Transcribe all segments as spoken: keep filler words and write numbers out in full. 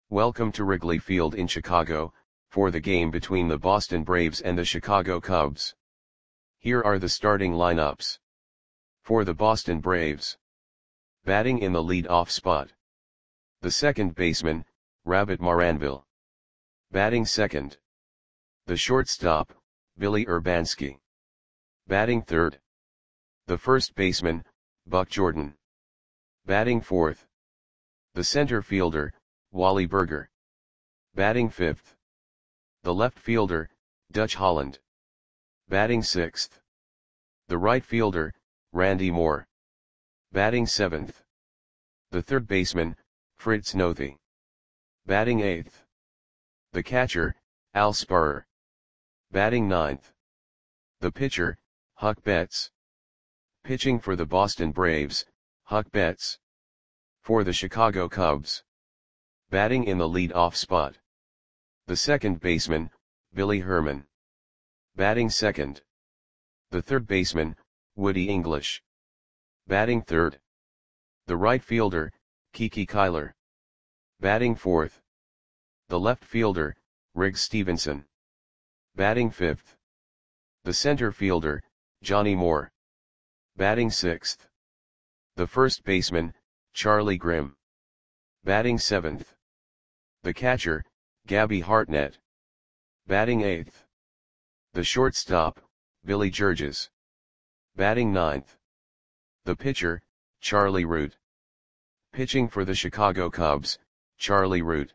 Welcome to Wrigley Field in Chicago, for the game between the Boston Braves and the Chicago Cubs. Here are the starting lineups. For the Boston Braves. Batting in the lead-off spot. The second baseman, Rabbit Maranville. Batting second. The shortstop, Billy Urbanski. Batting third. The first baseman, Buck Jordan. Batting fourth. The center fielder, Wally Burger. Batting fifth. The left fielder, Dutch Holland. Batting sixth. The right fielder, Randy Moore. Batting seventh. The third baseman, Fritz Nothi. Batting eighth. The catcher, Al Sparrer. Batting ninth. The pitcher, Huck Betts. Pitching for the Boston Braves, Huck Betts. For the Chicago Cubs. Batting in the lead-off spot. The second baseman, Billy Herman. Batting second. The third baseman, Woody English. Batting third. The right fielder, Kiki Kyler. Batting fourth. The left fielder, Riggs Stevenson. Batting fifth. The center fielder, Johnny Moore. Batting sixth. The first baseman, Charlie Grimm. Batting seventh. The catcher, Gabby Hartnett. Batting eighth. The shortstop, Billy Georges. Batting ninth. The pitcher, Charlie Root. Pitching for the Chicago Cubs, Charlie Root.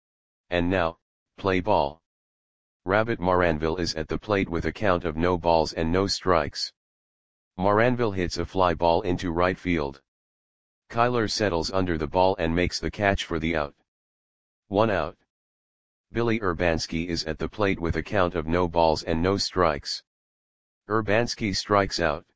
And now, play ball. Rabbit Maranville is at the plate with a count of no balls and no strikes. Maranville hits a fly ball into right field. Kyler settles under the ball and makes the catch for the out. One out. Billy Urbanski is at the plate with a count of no balls and no strikes. Urbanski strikes out.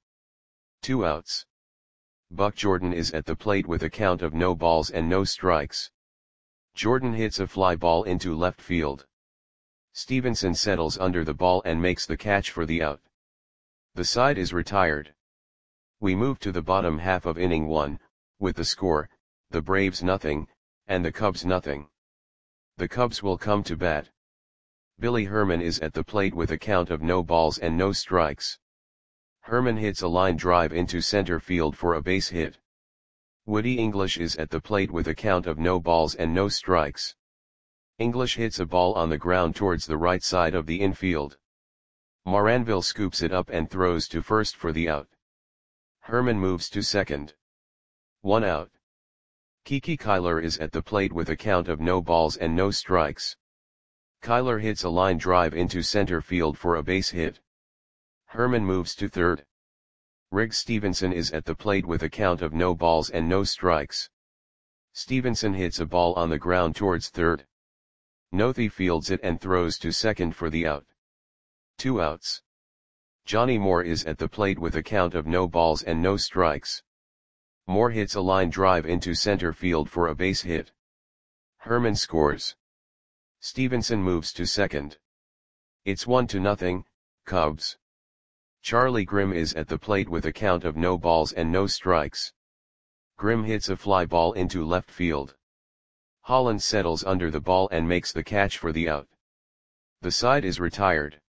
Two outs. Buck Jordan is at the plate with a count of no balls and no strikes. Jordan hits a fly ball into left field. Stevenson settles under the ball and makes the catch for the out. The side is retired. We move to the bottom half of inning one, with the score, the Braves nothing, and the Cubs nothing. The Cubs will come to bat. Billy Herman is at the plate with a count of no balls and no strikes. Herman hits a line drive into center field for a base hit. Woody English is at the plate with a count of no balls and no strikes. English hits a ball on the ground towards the right side of the infield. Maranville scoops it up and throws to first for the out. Herman moves to second. One out. Kiki Kyler is at the plate with a count of no balls and no strikes. Kyler hits a line drive into center field for a base hit. Herman moves to third. Riggs Stevenson is at the plate with a count of no balls and no strikes. Stevenson hits a ball on the ground towards third. Nothi fields it and throws to second for the out. Two outs. Johnny Moore is at the plate with a count of no balls and no strikes. Moore hits a line drive into center field for a base hit. Herman scores. Stevenson moves to second. It's one to nothing, Cubs. Charlie Grimm is at the plate with a count of no balls and no strikes. Grimm hits a fly ball into left field. Holland settles under the ball and makes the catch for the out. The side is retired.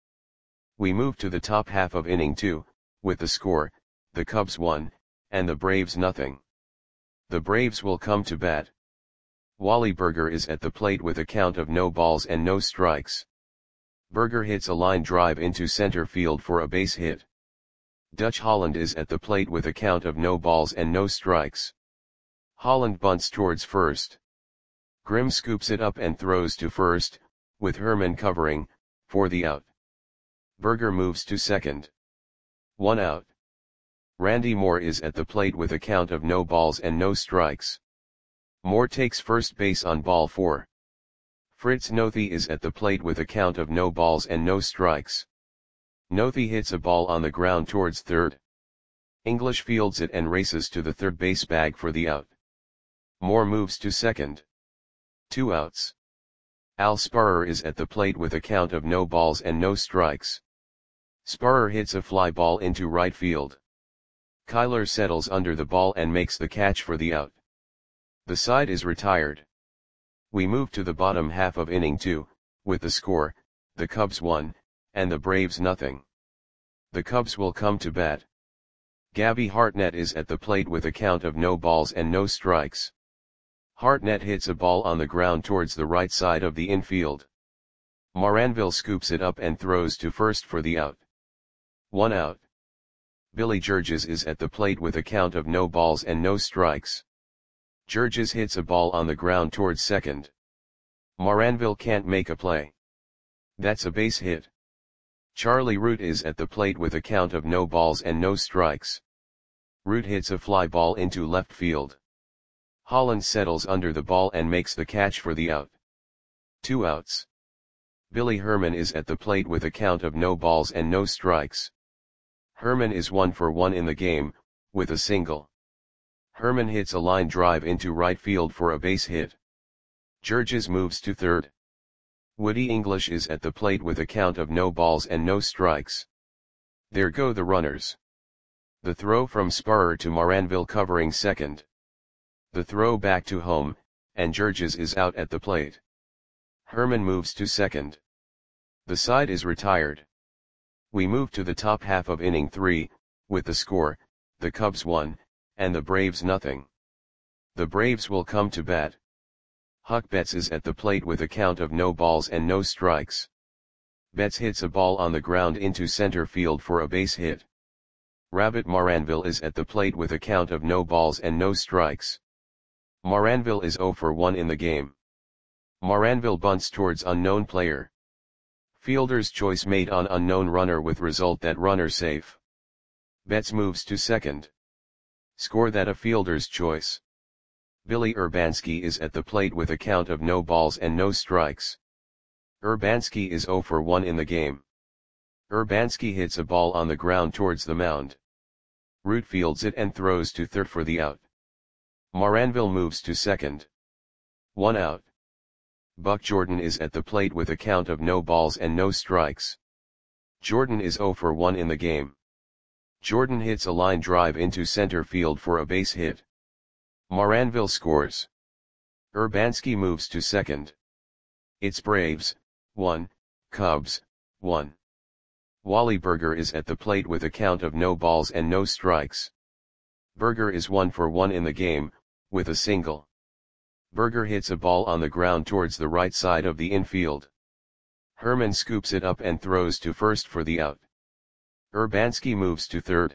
We move to the top half of inning two, with the score, the Cubs one, and the Braves nothing. The Braves will come to bat. Wally Burger is at the plate with a count of no balls and no strikes. Burger hits a line drive into center field for a base hit. Dutch Holland is at the plate with a count of no balls and no strikes. Holland bunts towards first. Grimm scoops it up and throws to first, with Herman covering, for the out. Burger moves to second. One out. Randy Moore is at the plate with a count of no balls and no strikes. Moore takes first base on ball four. Fritz Nothi is at the plate with a count of no balls and no strikes. Nothi hits a ball on the ground towards third. English fields it and races to the third base bag for the out. Moore moves to second. Two outs. Al Sparrer is at the plate with a count of no balls and no strikes. Sparrer hits a fly ball into right field. Kyler settles under the ball and makes the catch for the out. The side is retired. We move to the bottom half of inning two, with the score, the Cubs one, and the Braves nothing. The Cubs will come to bat. Gabby Hartnett is at the plate with a count of no balls and no strikes. Hartnett hits a ball on the ground towards the right side of the infield. Moranville scoops it up and throws to first for the out. One out. Billy Georges is at the plate with a count of no balls and no strikes. Georges hits a ball on the ground towards second. Moranville can't make a play. That's a base hit. Charlie Root is at the plate with a count of no balls and no strikes. Root hits a fly ball into left field. Holland settles under the ball and makes the catch for the out. Two outs. Billy Herman is at the plate with a count of no balls and no strikes. Herman is one for one in the game, with a single. Herman hits a line drive into right field for a base hit. Georges moves to third. Woody English is at the plate with a count of no balls and no strikes. There go the runners. The throw from Sparrer to Moranville covering second. The throw back to home, and Georges is out at the plate. Herman moves to second. The side is retired. We move to the top half of inning three, with the score, the Cubs one, and the Braves nothing. The Braves will come to bat. Huck Betts is at the plate with a count of no balls and no strikes. Betts hits a ball on the ground into center field for a base hit. Rabbit Moranville is at the plate with a count of no balls and no strikes. Moranville is zero for one in the game. Moranville bunts towards unknown player. Fielder's choice made on unknown runner with result that runner safe. Betts moves to second. Score that a fielder's choice. Billy Urbanski is at the plate with a count of no balls and no strikes. Urbanski is zero for one in the game. Urbanski hits a ball on the ground towards the mound. Root fields it and throws to third for the out. Moranville moves to second. One out. Buck Jordan is at the plate with a count of no balls and no strikes. Jordan is zero for one in the game. Jordan hits a line drive into center field for a base hit. Moranville scores. Urbanski moves to second. It's Braves, one, Cubs, one. Wally Berger is at the plate with a count of no balls and no strikes. Berger is one for one in the game, with a single. Berger hits a ball on the ground towards the right side of the infield. Herman scoops it up and throws to first for the out. Urbanski moves to third.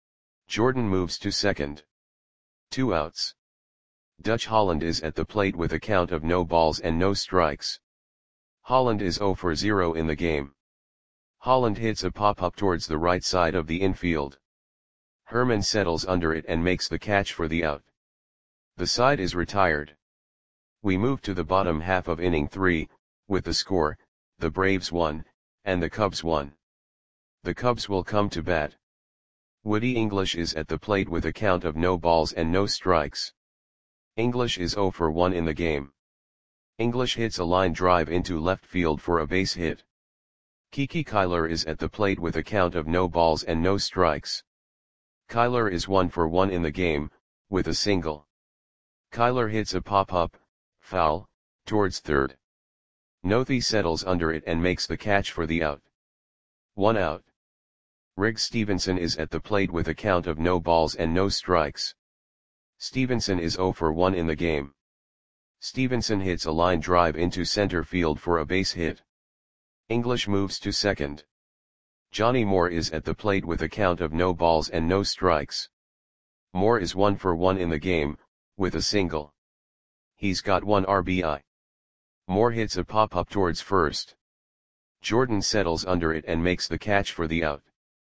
Jordan moves to second. Two outs. Dutch Holland is at the plate with a count of no balls and no strikes. Holland is zero for zero in the game. Holland hits a pop-up towards the right side of the infield. Herman settles under it and makes the catch for the out. The side is retired. We move to the bottom half of inning three, with the score, the Braves one, and the Cubs one. The Cubs will come to bat. Woody English is at the plate with a count of no balls and no strikes. English is zero for one in the game. English hits a line drive into left field for a base hit. Kiki Kyler is at the plate with a count of no balls and no strikes. Kyler is one for one in the game, with a single. Kyler hits a pop-up, foul, towards third. Nothi settles under it and makes the catch for the out. One out. Riggs Stevenson is at the plate with a count of no balls and no strikes. Stevenson is zero for one in the game. Stevenson hits a line drive into center field for a base hit. English moves to second. Johnny Moore is at the plate with a count of no balls and no strikes. Moore is one for one in the game, with a single. He's got one R B I. Moore hits a pop-up towards first. Jordan settles under it and makes the catch for the out.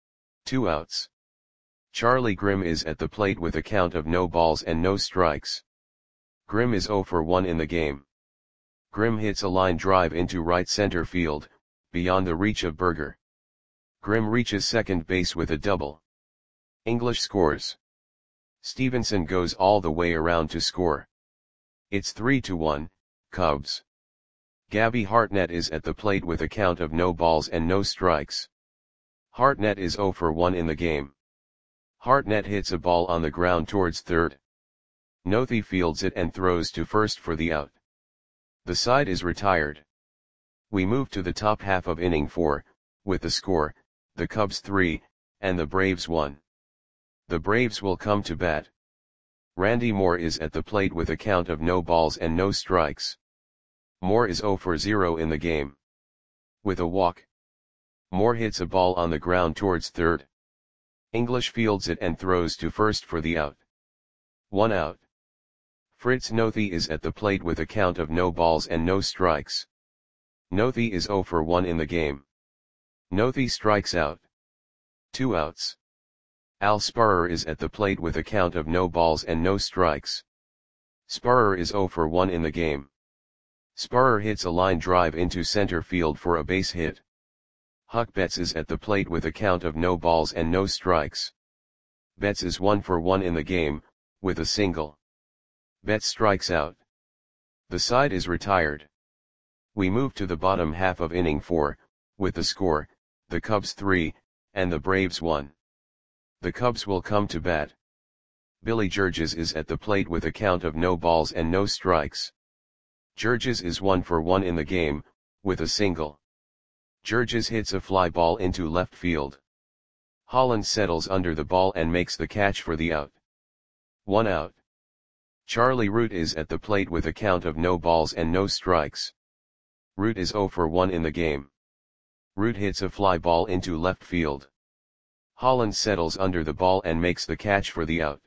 Two outs. Charlie Grimm is at the plate with a count of no balls and no strikes. Grimm is zero for one in the game. Grimm hits a line drive into right center field, beyond the reach of Berger. Grimm reaches second base with a double. English scores. Stevenson goes all the way around to score. It's three to one, Cubs. Gabby Hartnett is at the plate with a count of no balls and no strikes. Hartnett is zero for one in the game. Hartnett hits a ball on the ground towards third. Nothi fields it and throws to first for the out. The side is retired. We move to the top half of inning four, with the score, the Cubs three, and the Braves one. The Braves will come to bat. Randy Moore is at the plate with a count of no balls and no strikes. Moore is zero for zero in the game. With a walk, Moore hits a ball on the ground towards third. English fields it and throws to first for the out. One out. Fritz Nothi is at the plate with a count of no balls and no strikes. Nothi is zero for one in the game. Nothi strikes out. Two outs. Al Sparrer is at the plate with a count of no balls and no strikes. Sparrer is zero for one in the game. Sparrer hits a line drive into center field for a base hit. Huck Betts is at the plate with a count of no balls and no strikes. Betts is one for one in the game, with a single. Betts strikes out. The side is retired. We move to the bottom half of inning four, with the score, the Cubs three, and the Braves one. The Cubs will come to bat. Billy Georges is at the plate with a count of no balls and no strikes. Georges is one for one in the game, with a single. Georges hits a fly ball into left field. Holland settles under the ball and makes the catch for the out. One out. Charlie Root is at the plate with a count of no balls and no strikes. Root is zero for one in the game. Root hits a fly ball into left field. Holland settles under the ball and makes the catch for the out.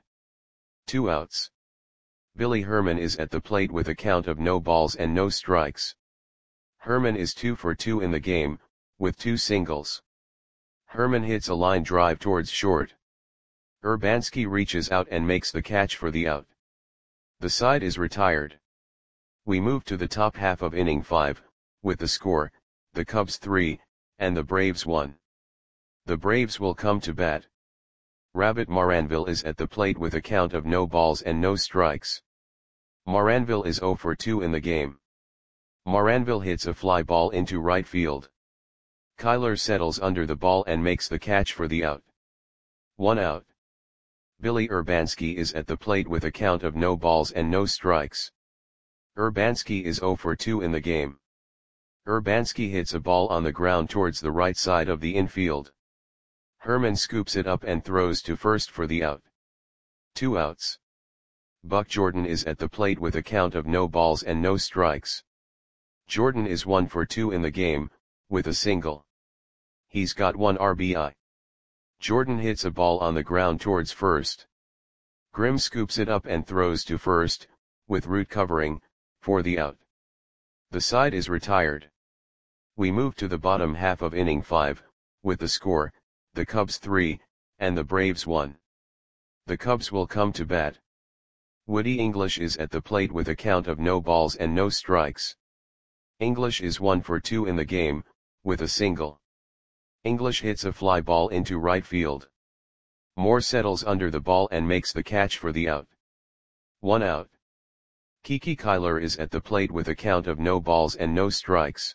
Two outs. Billy Herman is at the plate with a count of no balls and no strikes. Herman is two for two in the game, with two singles. Herman hits a line drive towards short. Urbanski reaches out and makes the catch for the out. The side is retired. We move to the top half of inning five, with the score, the Cubs three, and the Braves one. The Braves will come to bat. Rabbit Maranville is at the plate with a count of no balls and no strikes. Maranville is zero for two in the game. Maranville hits a fly ball into right field. Kyler settles under the ball and makes the catch for the out. One out. Billy Urbanski is at the plate with a count of no balls and no strikes. Urbanski is zero for two in the game. Urbanski hits a ball on the ground towards the right side of the infield. Herman scoops it up and throws to first for the out. Two outs. Buck Jordan is at the plate with a count of no balls and no strikes. Jordan is one for two in the game, with a single. He's got one R B I. Jordan hits a ball on the ground towards first. Grimm scoops it up and throws to first, with Root covering, for the out. The side is retired. We move to the bottom half of inning five, with the score, the Cubs three, and the Braves one. The Cubs will come to bat. Woody English is at the plate with a count of no balls and no strikes. English is one for two in the game, with a single. English hits a fly ball into right field. Moore settles under the ball and makes the catch for the out. One out. Kiki Kyler is at the plate with a count of no balls and no strikes.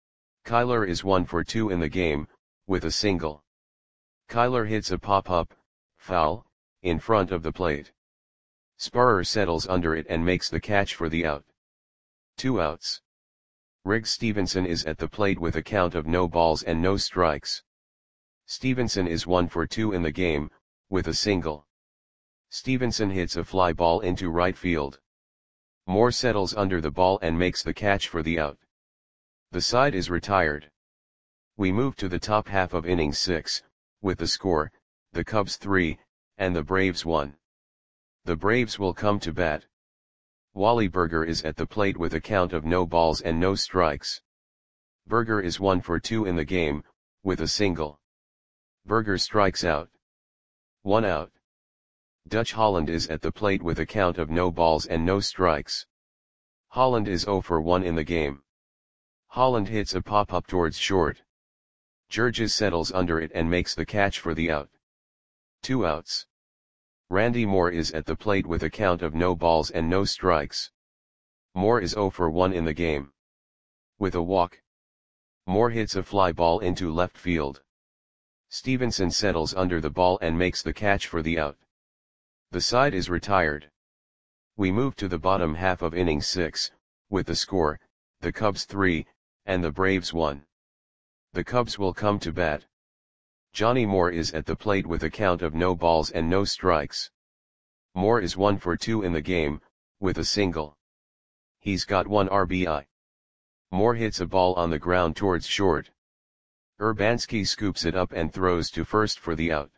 Kyler is one for two in the game, with a single. Kyler hits a pop-up, foul, in front of the plate. Sparrer settles under it and makes the catch for the out. Two outs. Riggs Stevenson is at the plate with a count of no balls and no strikes. Stevenson is one for two in the game, with a single. Stevenson hits a fly ball into right field. Moore settles under the ball and makes the catch for the out. The side is retired. We move to the top half of inning six, with the score, the Cubs three, and the Braves one. The Braves will come to bat. Wally Berger is at the plate with a count of no balls and no strikes. Berger is one for two in the game, with a single. Berger strikes out. One out. Dutch Holland is at the plate with a count of no balls and no strikes. Holland is zero for one in the game. Holland hits a pop-up towards short. Georges settles under it and makes the catch for the out. Two outs. Randy Moore is at the plate with a count of no balls and no strikes. Moore is zero for one in the game. With a walk, Moore hits a fly ball into left field. Stevenson settles under the ball and makes the catch for the out. The side is retired. We move to the bottom half of inning six, with the score, the Cubs three, and the Braves one. The Cubs will come to bat. Johnny Moore is at the plate with a count of no balls and no strikes. Moore is one for two in the game, with a single. He's got one R B I. Moore hits a ball on the ground towards short. Urbanski scoops it up and throws to first for the out.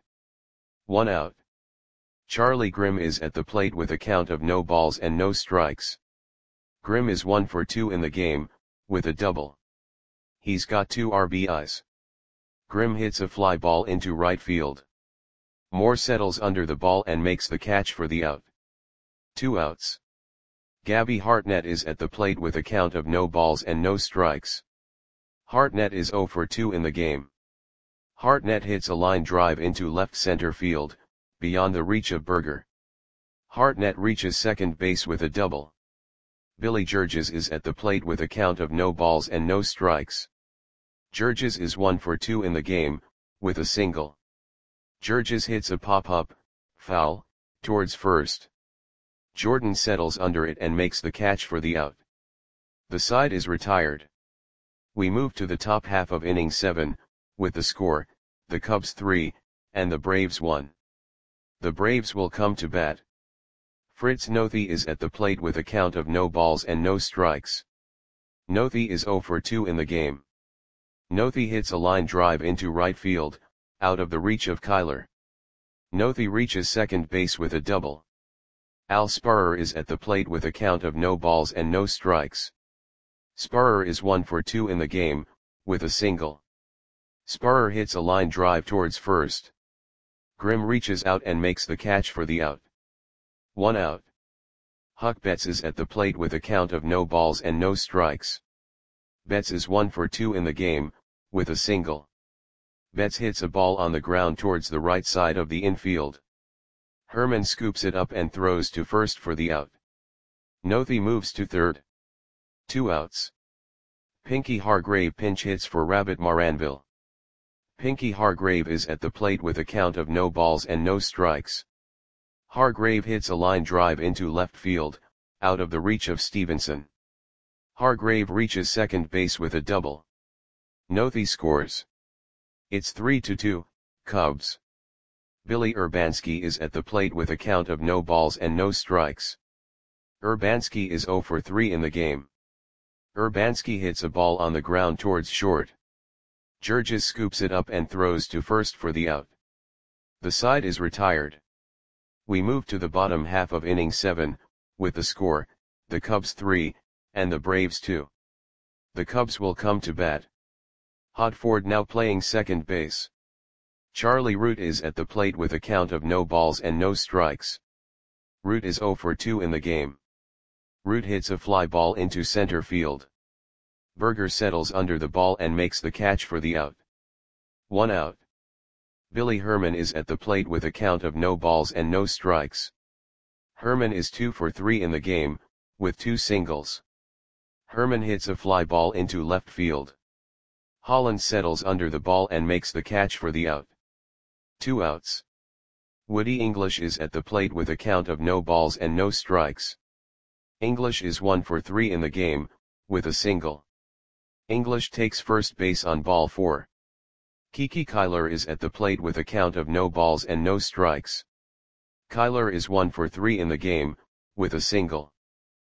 One out. Charlie Grimm is at the plate with a count of no balls and no strikes. Grimm is one for two in the game, with a double. He's got two R B Is. Grimm hits a fly ball into right field. Moore settles under the ball and makes the catch for the out. Two outs. Gabby Hartnett is at the plate with a count of no balls and no strikes. Hartnett is zero for two in the game. Hartnett hits a line drive into left center field, beyond the reach of Berger. Hartnett reaches second base with a double. Billy Georges is at the plate with a count of no balls and no strikes. Georges is one for two in the game, with a single. Georges hits a pop-up, foul, towards first. Jordan settles under it and makes the catch for the out. The side is retired. We move to the top half of inning seven, with the score, the Cubs three, and the Braves one. The Braves will come to bat. Fritz Nothi is at the plate with a count of no balls and no strikes. Nothi is zero for two in the game. Nothi hits a line drive into right field, out of the reach of Kyler. Nothi reaches second base with a double. Al Sparrer is at the plate with a count of no balls and no strikes. Sparrer is one for two in the game, with a single. Sparrer hits a line drive towards first. Grimm reaches out and makes the catch for the out. One out. Huck Betts is at the plate with a count of no balls and no strikes. Betts is one for two in the game, with a single. Betts hits a ball on the ground towards the right side of the infield. Herman scoops it up and throws to first for the out. Nothi moves to third. Two outs. Pinky Hargrave pinch hits for Rabbit Maranville. Pinky Hargrave is at the plate with a count of no balls and no strikes. Hargrave hits a line drive into left field, out of the reach of Stevenson. Hargrave reaches second base with a double. Nothi scores. It's three to two, Cubs. Billy Urbanski is at the plate with a count of no balls and no strikes. Urbanski is zero for three in the game. Urbanski hits a ball on the ground towards short. Georges scoops it up and throws to first for the out. The side is retired. We move to the bottom half of inning seven, with the score, the Cubs three, and the Braves two. The Cubs will come to bat. Hodford now playing second base. Charlie Root is at the plate with a count of no balls and no strikes. Root is zero for two in the game. Root hits a fly ball into center field. Berger settles under the ball and makes the catch for the out. One out. Billy Herman is at the plate with a count of no balls and no strikes. Herman is two for three in the game, with two singles. Herman hits a fly ball into left field. Holland settles under the ball and makes the catch for the out. Two outs. Woody English is at the plate with a count of no balls and no strikes. English is one for three in the game, with a single. English takes first base on ball four. Kiki Kyler is at the plate with a count of no balls and no strikes. Kyler is one for three in the game, with a single.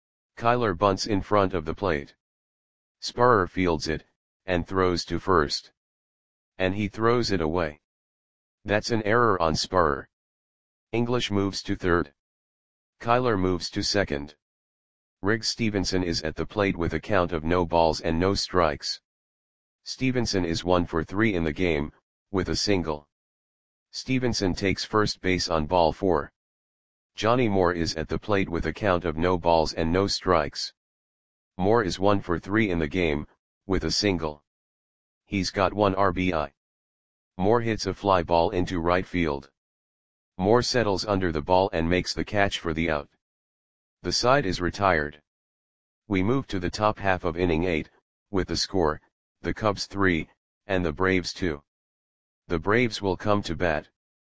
Kyler bunts in front of the plate. Sparrer fields it, and throws to first. And he throws it away. That's an error on Sparrer. English moves to third. Kyler moves to second. Riggs Stevenson is at the plate with a count of no balls and no strikes. Stevenson is one for three in the game, with a single. Stevenson takes first base on ball four. Johnny Moore is at the plate with a count of no balls and no strikes. Moore is one for three in the game, with a single. He's got one R B I. Moore hits a fly ball into right field. Moore settles under the ball and makes the catch for the out. The side is retired. We move to the top half of inning eight, with the score, the Cubs three, and the Braves two. The Braves will come to bat.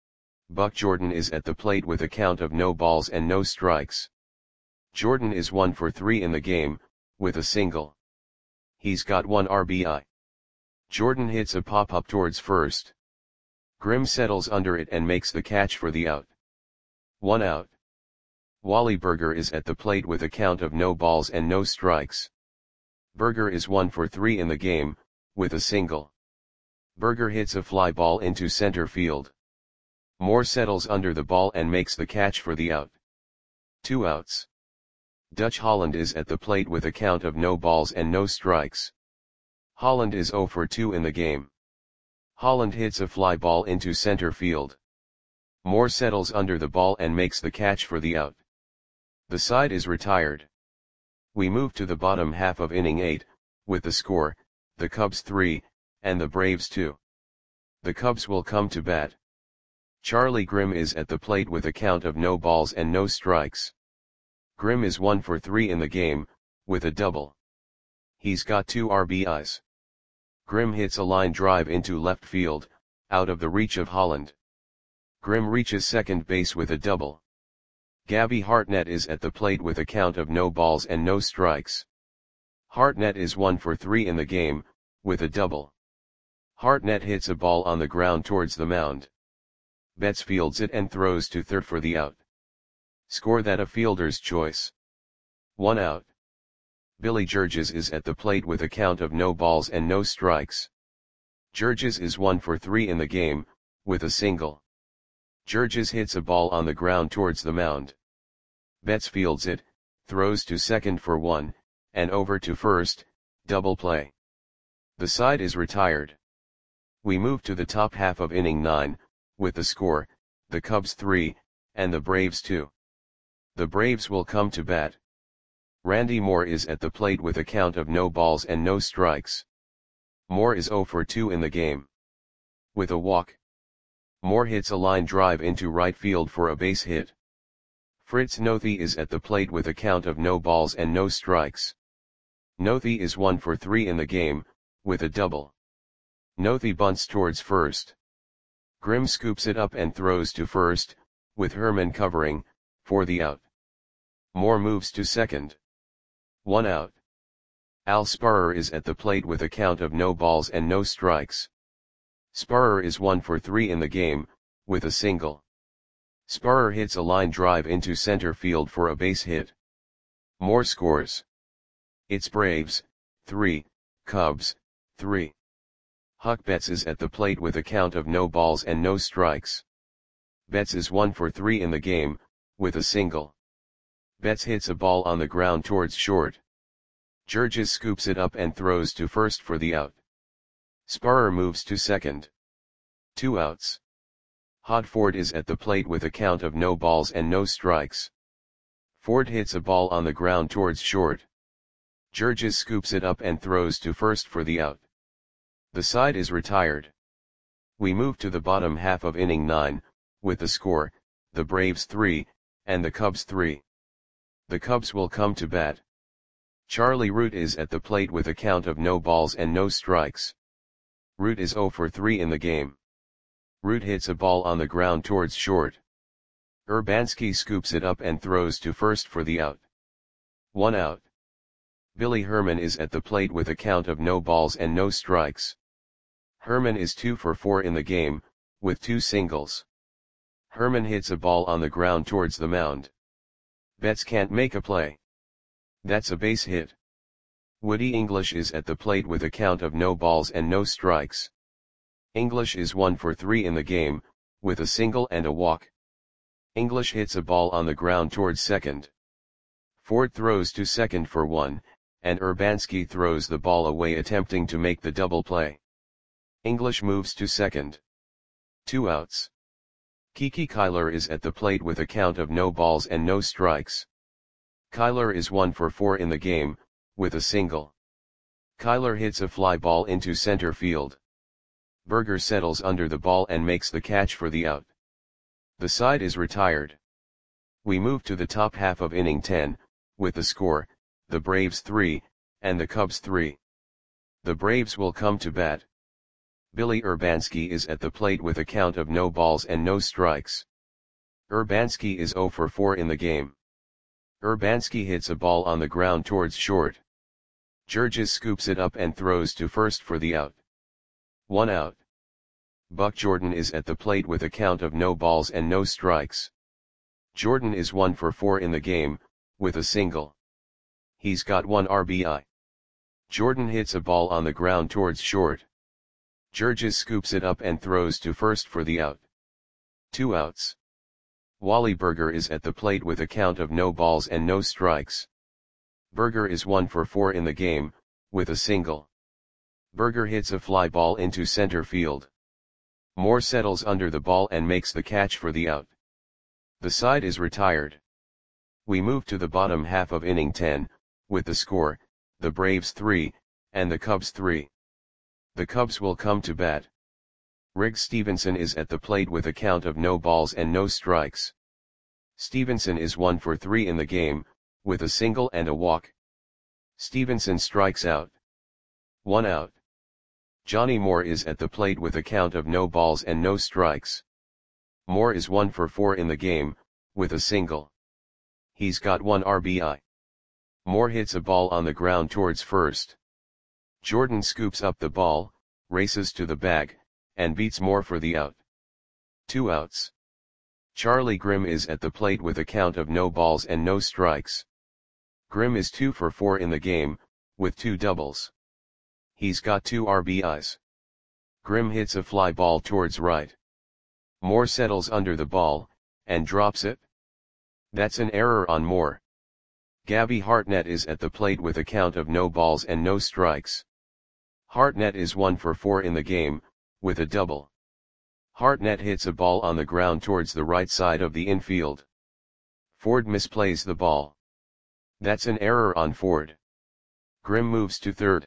Buck Jordan is at the plate with a count of no balls and no strikes. Jordan is one for three in the game, with a single. He's got one R B I. Jordan hits a pop-up towards first. Grimm settles under it and makes the catch for the out. One out. Wally Berger is at the plate with a count of no balls and no strikes. Berger is one for three in the game, with a single. Berger hits a fly ball into center field. Moore settles under the ball and makes the catch for the out. Two outs. Dutch Holland is at the plate with a count of no balls and no strikes. Holland is zero for two in the game. Holland hits a fly ball into center field. Moore settles under the ball and makes the catch for the out. The side is retired. We move to the bottom half of inning eight, with the score, the Cubs three, and the Braves two. The Cubs will come to bat. Charlie Grimm is at the plate with a count of no balls and no strikes. Grimm is one for three in the game, with a double. He's got two R B Is. Grimm hits a line drive into left field, out of the reach of Holland. Grimm reaches second base with a double. Gabby Hartnett is at the plate with a count of no balls and no strikes. Hartnett is one for three in the game, with a double. Hartnett hits a ball on the ground towards the mound. Betts fields it and throws to third for the out. Score that a fielder's choice. One out. Billy Georges is at the plate with a count of no balls and no strikes. Georges is one for three in the game, with a single. Georges hits a ball on the ground towards the mound. Betts fields it, throws to second for one, and over to first, double play. The side is retired. We move to the top half of inning nine, with the score, the Cubs three, and the Braves two. The Braves will come to bat. Randy Moore is at the plate with a count of no balls and no strikes. Moore is zero for two in the game. With a walk. Moore hits a line drive into right field for a base hit. Fritz Nothey is at the plate with a count of no balls and no strikes. Nothey is one for three in the game, with a double. Nothey bunts towards first. Grimm scoops it up and throws to first, with Herman covering, for the out. Moore moves to second. One out. Al Sparrer is at the plate with a count of no balls and no strikes. Sparrer is one for three in the game, with a single. Sparrer hits a line drive into center field for a base hit. Moore scores. It's Braves, three, Cubs, three. Huck Betts is at the plate with a count of no balls and no strikes. Betts is one for three in the game, with a single. Betts hits a ball on the ground towards short. Georges scoops it up and throws to first for the out. Sparrer moves to second. Two outs. Hod Ford is at the plate with a count of no balls and no strikes. Ford hits a ball on the ground towards short. Georges scoops it up and throws to first for the out. The side is retired. We move to the bottom half of inning nine, with the score, the Braves three, and the Cubs three. The Cubs will come to bat. Charlie Root is at the plate with a count of no balls and no strikes. Root is zero for three in the game. Root hits a ball on the ground towards short. Urbanski scoops it up and throws to first for the out. One out. Billy Herman is at the plate with a count of no balls and no strikes. Herman is two for four in the game, with two singles. Herman hits a ball on the ground towards the mound. Betts can't make a play. That's a base hit. Woody English is at the plate with a count of no balls and no strikes. English is one for three in the game, with a single and a walk. English hits a ball on the ground towards second. Ford throws to second for one, and Urbanski throws the ball away attempting to make the double play. English moves to second. Two outs. Kiki Kyler is at the plate with a count of no balls and no strikes. Kyler is one for four in the game, with a single. Kyler hits a fly ball into center field. Berger settles under the ball and makes the catch for the out. The side is retired. We move to the top half of inning ten, with the score, the Braves three, and the Cubs three. The Braves will come to bat. Billy Urbanski is at the plate with a count of no balls and no strikes. Urbanski is zero for four in the game. Urbanski hits a ball on the ground towards short. Georges scoops it up and throws to first for the out. One out. Buck Jordan is at the plate with a count of no balls and no strikes. Jordan is one for four in the game, with a single. He's got one R B I. Jordan hits a ball on the ground towards short. Georges scoops it up and throws to first for the out. Two outs. Wally Berger is at the plate with a count of no balls and no strikes. Berger is one for four in the game, with a single. Berger hits a fly ball into center field. Moore settles under the ball and makes the catch for the out. The side is retired. We move to the bottom half of inning ten, with the score, the Braves three, and the Cubs three. The Cubs will come to bat. Riggs Stevenson is at the plate with a count of no balls and no strikes. Stevenson is one for three in the game, with a single and a walk. Stevenson strikes out. One out. Johnny Moore is at the plate with a count of no balls and no strikes. Moore is one for four in the game, with a single. He's got one R B I. Moore hits a ball on the ground towards first. Jordan scoops up the ball, races to the bag, and beats Moore for the out. Two outs. Charlie Grimm is at the plate with a count of no balls and no strikes. Grimm is two for four in the game, with two doubles. He's got two R B Is. Grimm hits a fly ball towards right. Moore settles under the ball, and drops it. That's an error on Moore. Gabby Hartnett is at the plate with a count of no balls and no strikes. Hartnett is one for four in the game, with a double. Hartnett hits a ball on the ground towards the right side of the infield. Ford misplays the ball. That's an error on Ford. Grimm moves to third.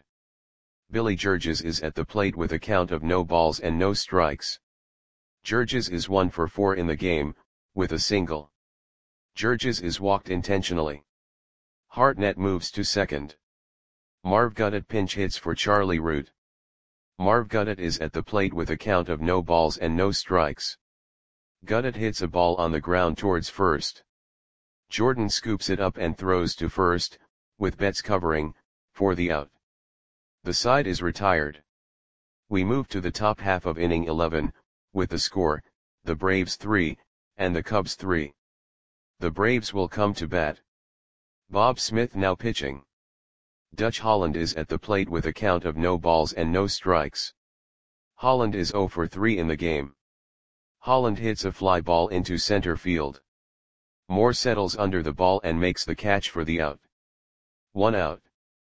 Billy Georges is at the plate with a count of no balls and no strikes. Georges is one for four in the game, with a single. Georges is walked intentionally. Hartnett moves to second. Marv Guddett pinch hits for Charlie Root. Marv Guddett is at the plate with a count of no balls and no strikes. Guddett hits a ball on the ground towards first. Jordan scoops it up and throws to first, with Betts covering, for the out. The side is retired. We move to the top half of inning eleven, with the score, the Braves three, and the Cubs three. The Braves will come to bat. Bob Smith now pitching. Dutch Holland is at the plate with a count of no balls and no strikes. Holland is zero for three in the game. Holland hits a fly ball into center field. Moore settles under the ball and makes the catch for the out. One out.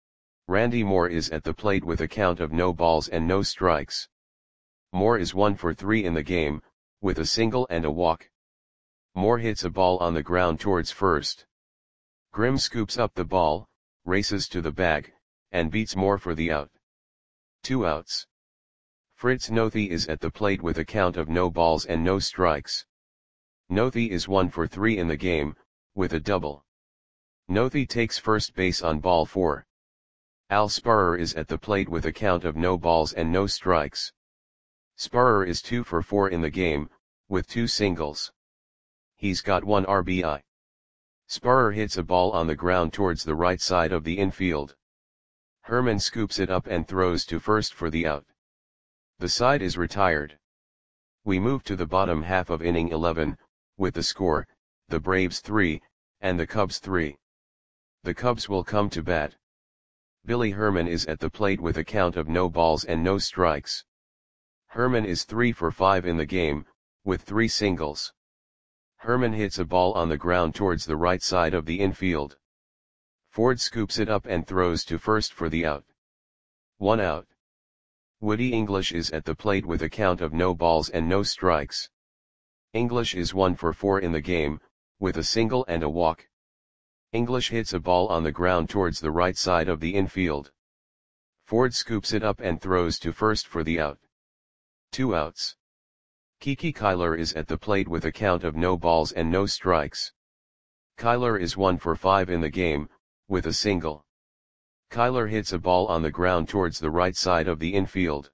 Randy Moore is at the plate with a count of no balls and no strikes. Moore is one for three in the game, with a single and a walk. Moore hits a ball on the ground towards first. Grimm scoops up the ball, races to the bag, and beats Moore for the out. Two outs. Fritz Nothey is at the plate with a count of no balls and no strikes. Nothey is one for three in the game, with a double. Nothey takes first base on ball four. Al Sparrer is at the plate with a count of no balls and no strikes. Sparrer is two for four in the game, with two singles. He's got one R B I. Sparrer hits a ball on the ground towards the right side of the infield. Herman scoops it up and throws to first for the out. The side is retired. We move to the bottom half of inning eleven, with the score, the Braves three, and the Cubs three. The Cubs will come to bat. Billy Herman is at the plate with a count of no balls and no strikes. Herman is three for five in the game, with three singles. Herman hits a ball on the ground towards the right side of the infield. Ford scoops it up and throws to first for the out. One out. Woody English is at the plate with a count of no balls and no strikes. English is one for four in the game, with a single and a walk. English hits a ball on the ground towards the right side of the infield. Ford scoops it up and throws to first for the out. Two outs. Kiki Kyler is at the plate with a count of no balls and no strikes. Kyler is one for five in the game, with a single. Kyler hits a ball on the ground towards the right side of the infield.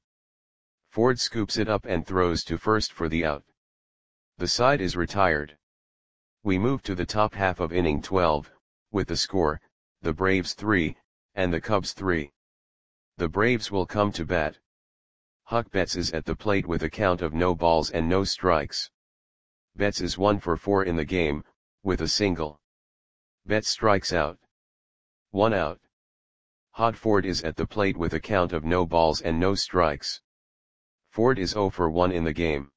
Ford scoops it up and throws to first for the out. The side is retired. We move to the top half of inning twelve, with the score, the Braves three, and the Cubs three. The Braves will come to bat. Huck Betts is at the plate with a count of no balls and no strikes. Betts is one for four in the game, with a single. Betts strikes out. One out. Hod Ford is at the plate with a count of no balls and no strikes. Ford is zero for one in the game.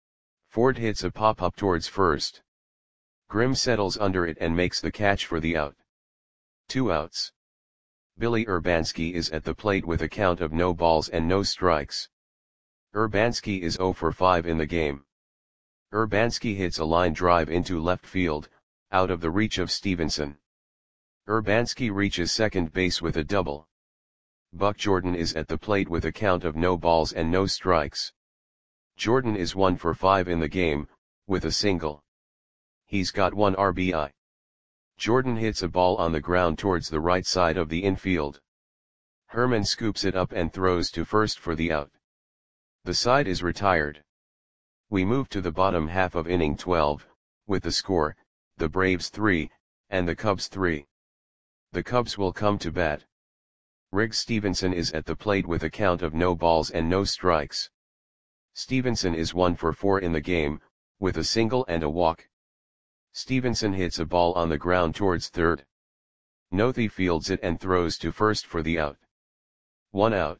Ford hits a pop-up towards first. Grimm settles under it and makes the catch for the out. Two outs. Billy Urbanski is at the plate with a count of no balls and no strikes. Urbanski is zero for five in the game. Urbanski hits a line drive into left field, out of the reach of Stevenson. Urbanski reaches second base with a double. Buck Jordan is at the plate with a count of no balls and no strikes. Jordan is one for five in the game, with a single. He's got one R B I. Jordan hits a ball on the ground towards the right side of the infield. Herman scoops it up and throws to first for the out. The side is retired. We move to the bottom half of inning twelve, with the score, the Braves three, and the Cubs three. The Cubs will come to bat. Riggs Stevenson is at the plate with a count of no balls and no strikes. Stevenson is one for four in the game, with a single and a walk. Stevenson hits a ball on the ground towards third. Nothey fields it and throws to first for the out. One out.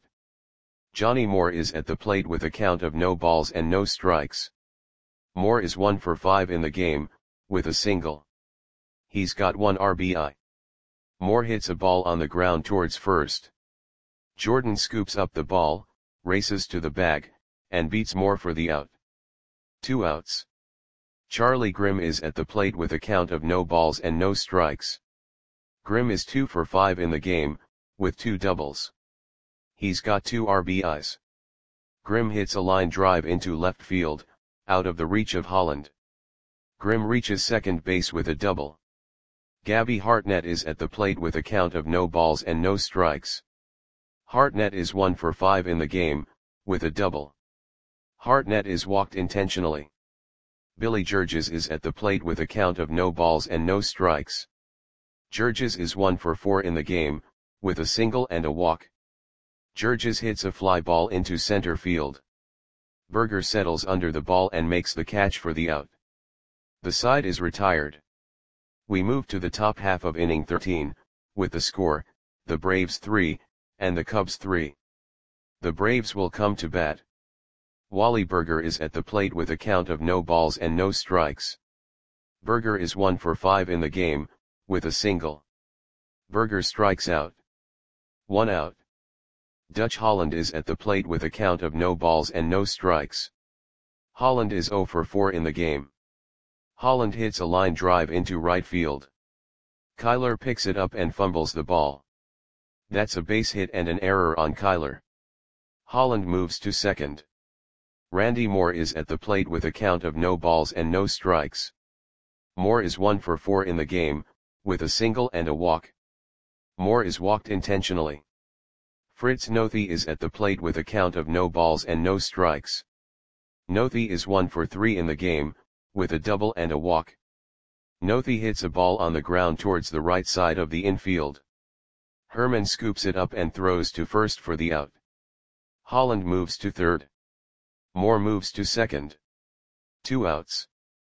Johnny Moore is at the plate with a count of no balls and no strikes. Moore is one for five in the game, with a single. He's got one R B I. Moore hits a ball on the ground towards first. Jordan scoops up the ball, races to the bag, and beats Moore for the out. Two outs. Charlie Grimm is at the plate with a count of no balls and no strikes. Grimm is two for five in the game, with two doubles. He's got two R B Is. Grimm hits a line drive into left field, out of the reach of Holland. Grimm reaches second base with a double. Gabby Hartnett is at the plate with a count of no balls and no strikes. Hartnett is one for five in the game, with a double. Hartnett is walked intentionally. Billy Georges is at the plate with a count of no balls and no strikes. Georges is one for four in the game, with a single and a walk. Georges hits a fly ball into center field. Berger settles under the ball and makes the catch for the out. The side is retired. We move to the top half of inning thirteen, with the score, the Braves three, and the Cubs three. The Braves will come to bat. Wally Berger is at the plate with a count of no balls and no strikes. Berger is one for five in the game, with a single. Berger strikes out. One out. Dutch Holland is at the plate with a count of no balls and no strikes. Holland is zero for four in the game. Holland hits a line drive into right field. Kyler picks it up and fumbles the ball. That's a base hit and an error on Kyler. Holland moves to second. Randy Moore is at the plate with a count of no balls and no strikes. Moore is one for four in the game, with a single and a walk. Moore is walked intentionally. Fritz Nothey is at the plate with a count of no balls and no strikes. Nothey is one for three in the game, with a double and a walk. Nothey hits a ball on the ground towards the right side of the infield. Herman scoops it up and throws to first for the out. Holland moves to third. Moore moves to second. Two outs.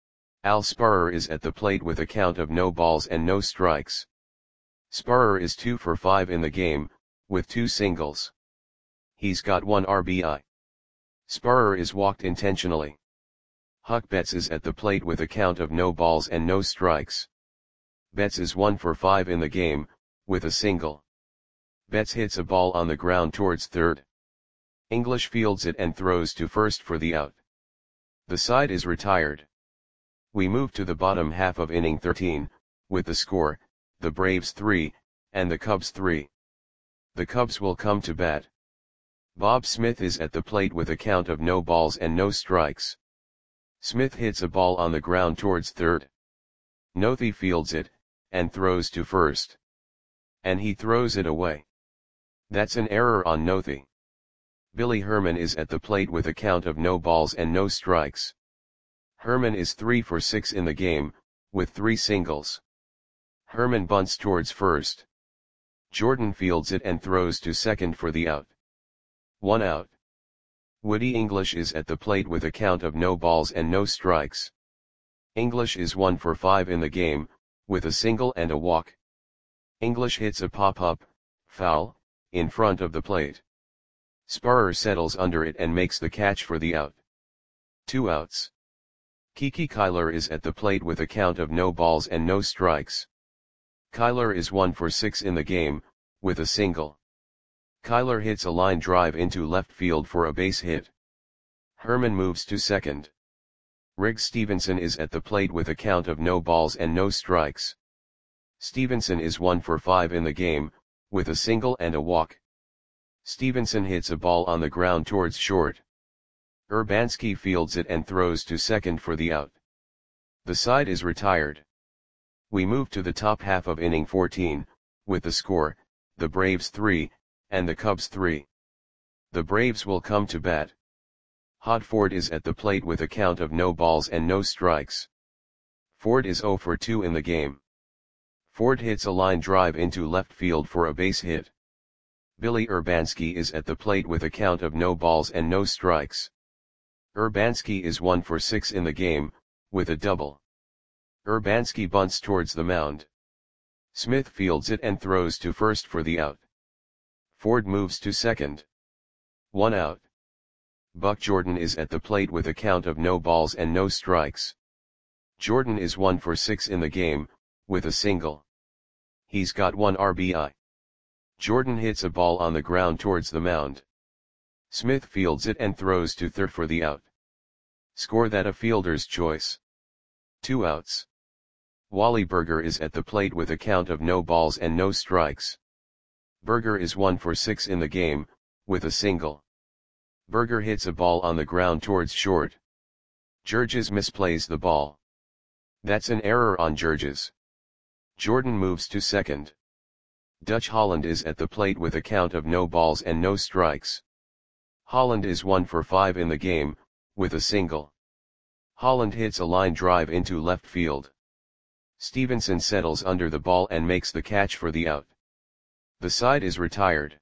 Al Sparrer is at the plate with a count of no balls and no strikes. Sparrer is two for five in the game, with two singles. He's got one R B I. Sparrer is walked intentionally. Huck Betts is at the plate with a count of no balls and no strikes. Betts is one for five in the game, with a single. Betts hits a ball on the ground towards third. English fields it and throws to first for the out. The side is retired. We move to the bottom half of inning thirteen, with the score, the Braves three, and the Cubs three. The Cubs will come to bat. Bob Smith is at the plate with a count of no balls and no strikes. Smith hits a ball on the ground towards third. Nothey fields it, and throws to first. And he throws it away. That's an error on Nothey. Billy Herman is at the plate with a count of no balls and no strikes. Herman is three for six in the game, with three singles. Herman bunts towards first. Jordan fields it and throws to second for the out. One out. Woody English is at the plate with a count of no balls and no strikes. English is one for five in the game, with a single and a walk. English hits a pop-up, foul, in front of the plate. Sparrer settles under it and makes the catch for the out. Two outs. Kiki Kyler is at the plate with a count of no balls and no strikes. Kyler is one for six in the game, with a single. Kyler hits a line drive into left field for a base hit. Herman moves to second. Riggs Stevenson is at the plate with a count of no balls and no strikes. Stevenson is one for five in the game, with a single and a walk. Stevenson hits a ball on the ground towards short. Urbanski fields it and throws to second for the out. The side is retired. We move to the top half of inning fourteen, with the score, the Braves three, and the Cubs three. The Braves will come to bat. Hod Ford is at the plate with a count of no balls and no strikes. Ford is zero for two in the game. Ford hits a line drive into left field for a base hit. Billy Urbanski is at the plate with a count of no balls and no strikes. Urbanski is one for six in the game, with a double. Urbanski bunts towards the mound. Smith fields it and throws to first for the out. Ford moves to second. One out. Buck Jordan is at the plate with a count of no balls and no strikes. Jordan is one for six in the game, with a single. He's got one R B I. Jordan hits a ball on the ground towards the mound. Smith fields it and throws to third for the out. Score that a fielder's choice. Two outs. Wally Berger is at the plate with a count of no balls and no strikes. Berger is one for six in the game, with a single. Berger hits a ball on the ground towards short. Jurges misplays the ball. That's an error on Jurges. Jordan moves to second. Dutch Holland is at the plate with a count of no balls and no strikes. Holland is one for five in the game, with a single. Holland hits a line drive into left field. Stevenson settles under the ball and makes the catch for the out. The side is retired.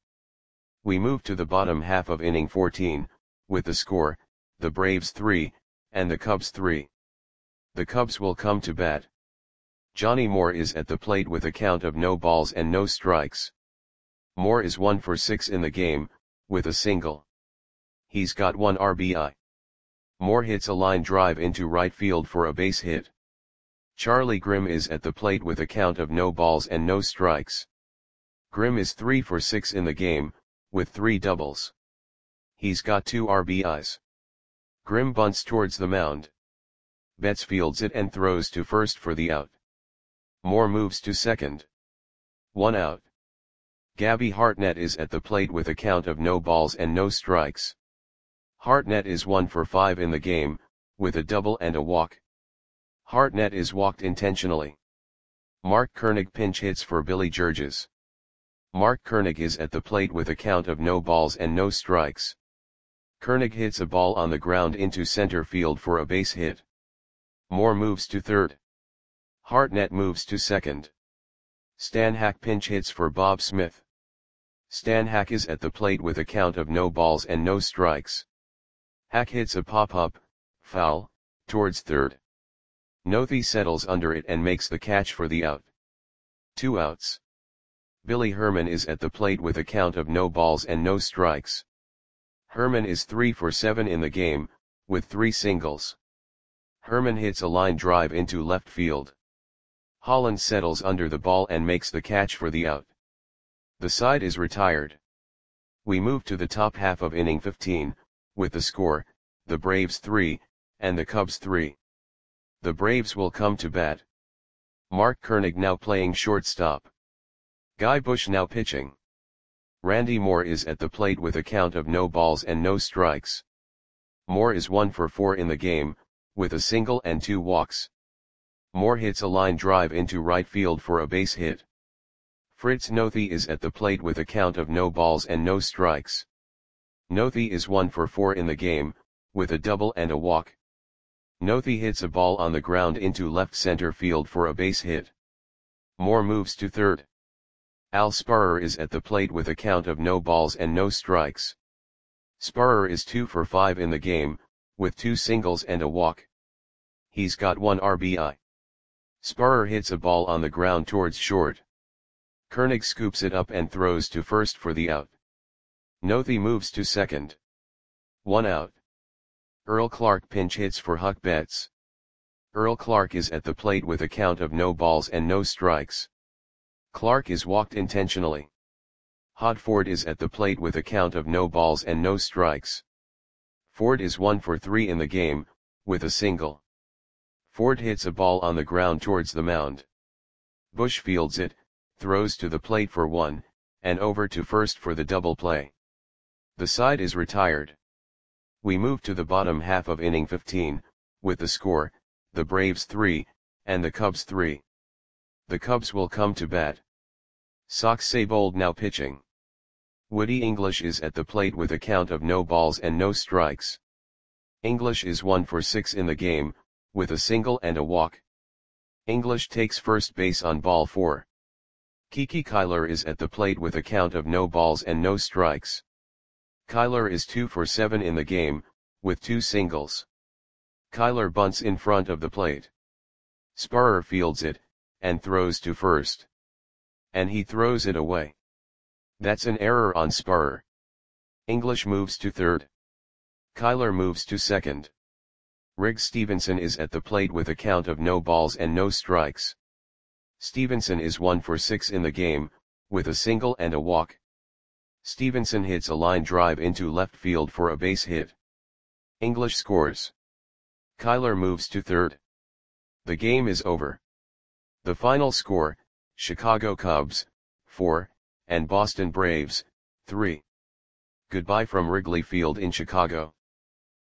We move to the bottom half of inning fourteen, with the score, the Braves three, and the Cubs three. The Cubs will come to bat. Johnny Moore is at the plate with a count of no balls and no strikes. Moore is one for six in the game, with a single. He's got one R B I. Moore hits a line drive into right field for a base hit. Charlie Grimm is at the plate with a count of no balls and no strikes. Grimm is three for six in the game, with three doubles. He's got two R B Is. Grimm bunts towards the mound. Betts fields it and throws to first for the out. Moore moves to second. One out. Gabby Hartnett is at the plate with a count of no balls and no strikes. Hartnett is one for five in the game, with a double and a walk. Hartnett is walked intentionally. Mark Koenig pinch hits for Billy Jurges. Mark Koenig is at the plate with a count of no balls and no strikes. Koenig hits a ball on the ground into center field for a base hit. Moore moves to third. Hartnett moves to second. Stan Hack pinch hits for Bob Smith. Stan Hack is at the plate with a count of no balls and no strikes. Hack hits a pop-up, foul, towards third. Nothey settles under it and makes the catch for the out. Two outs. Billy Herman is at the plate with a count of no balls and no strikes. Herman is three for seven in the game, with three singles. Herman hits a line drive into left field. Holland settles under the ball and makes the catch for the out. The side is retired. We move to the top half of inning fifteen, with the score, the Braves three, and the Cubs three. The Braves will come to bat. Mark Koenig now playing shortstop. Guy Bush now pitching. Randy Moore is at the plate with a count of no balls and no strikes. Moore is one for four in the game, with a single and two walks. Moore hits a line drive into right field for a base hit. Fritz Nothey is at the plate with a count of no balls and no strikes. Nothey is one for four in the game, with a double and a walk. Nothey hits a ball on the ground into left center field for a base hit. Moore moves to third. Al Sparrer is at the plate with a count of no balls and no strikes. Sparrer is two for five in the game, with two singles and a walk. He's got one R B I. Sparrer hits a ball on the ground towards short. Koenig scoops it up and throws to first for the out. Nothey moves to second. One out. Earl Clark pinch hits for Huck Betts. Earl Clark is at the plate with a count of no balls and no strikes. Clark is walked intentionally. Hod Ford is at the plate with a count of no balls and no strikes. Ford is one for three in the game, with a single. Ford hits a ball on the ground towards the mound. Bush fields it, throws to the plate for one, and over to first for the double play. The side is retired. We move to the bottom half of inning fifteen, with the score, the Braves three, and the Cubs three. The Cubs will come to bat. Sox Saybold now pitching. Woody English is at the plate with a count of no balls and no strikes. English is one for six in the game, with a single and a walk. English takes first base on ball four. Kiki Kyler is at the plate with a count of no balls and no strikes. Kyler is two for seven in the game, with two singles. Kyler bunts in front of the plate. Sparrer fields it, and throws to first. And he throws it away. That's an error on Sparrer. English moves to third. Kyler moves to second. Riggs Stevenson is at the plate with a count of no balls and no strikes. Stevenson is one for six in the game, with a single and a walk. Stevenson hits a line drive into left field for a base hit. English scores. Kyler moves to third. The game is over. The final score, Chicago Cubs, four, and Boston Braves, three. Goodbye from Wrigley Field in Chicago.